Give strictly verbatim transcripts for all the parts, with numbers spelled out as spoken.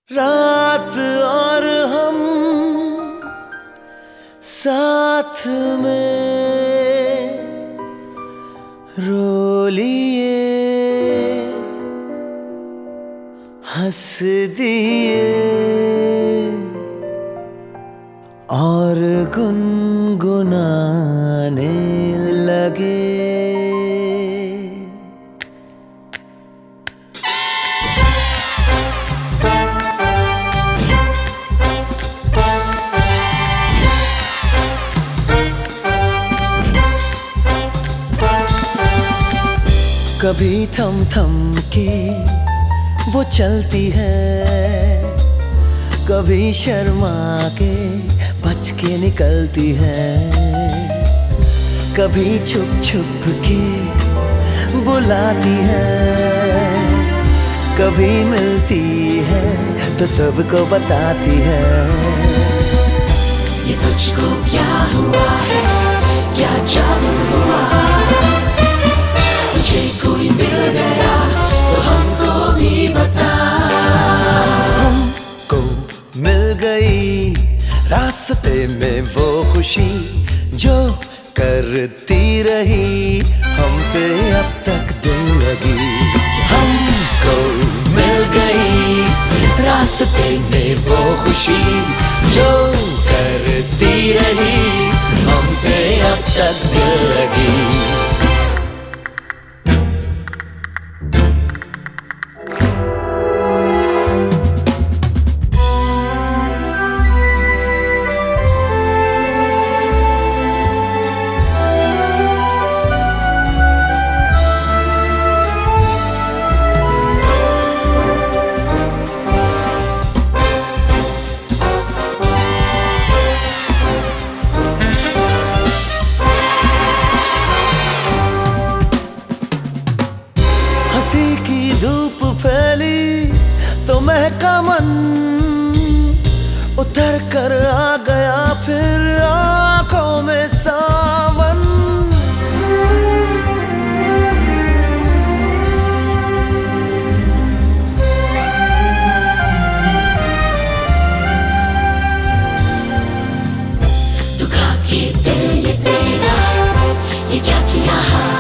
रात और हम साथ में रो लिए, हंस दिए और गुनगुनाने लगे। कभी थम थम के वो चलती है, कभी शर्मा के बच के निकलती है, कभी छुप छुप के बुलाती है, कभी मिलती है तो सबको बताती है। ये तुझको क्या हुआ है, क्या जादू हुआ, तुझे कोई मिल गया तो हमको भी बता। हमको मिल गई रास्ते में वो खुशी जो करती रही हमसे अब तक दिल लगी। हमको मिल गई रास्ते में वो खुशी जो करती रही हमसे अब तक दिल लगी। हंसी की धूप फैली तो महका मन, उतर कर आ गया फिर आंखों में सावन। दुखा के दिल ये तेरा ये क्या किया,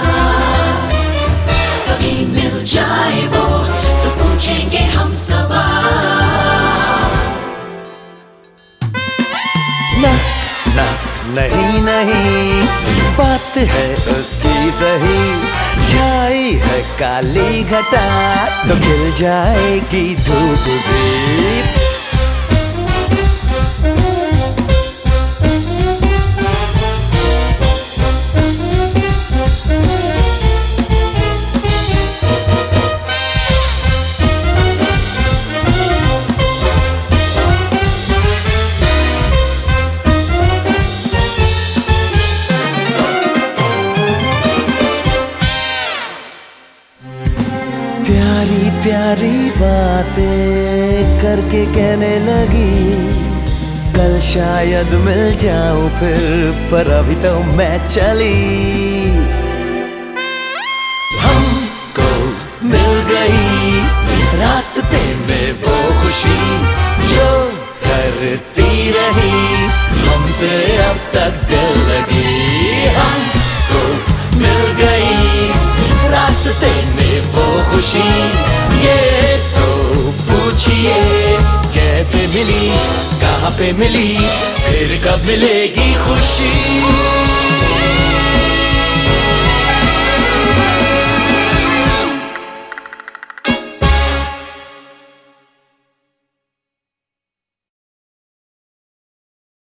कभी मिल जाए वो तो पूछेंगे हम सवाल। ना ना नहीं नहीं बात है उसकी सही, छाई है काली घटा तो खिल जाएगी धूप भी। प्यारी प्यारी बातें करके कहने लगी, कल शायद मिल जाऊं फिर पर अभी तो मैं चली। हमको मिल गई रास्ते में वो खुशी जो करती रही हमसे अब तक दिल लगी। हमको मिल गई रास्ते में वो खुशी, ये तो पूछिए कैसे मिली, कहाँ पे मिली, फिर कब मिलेगी खुशी।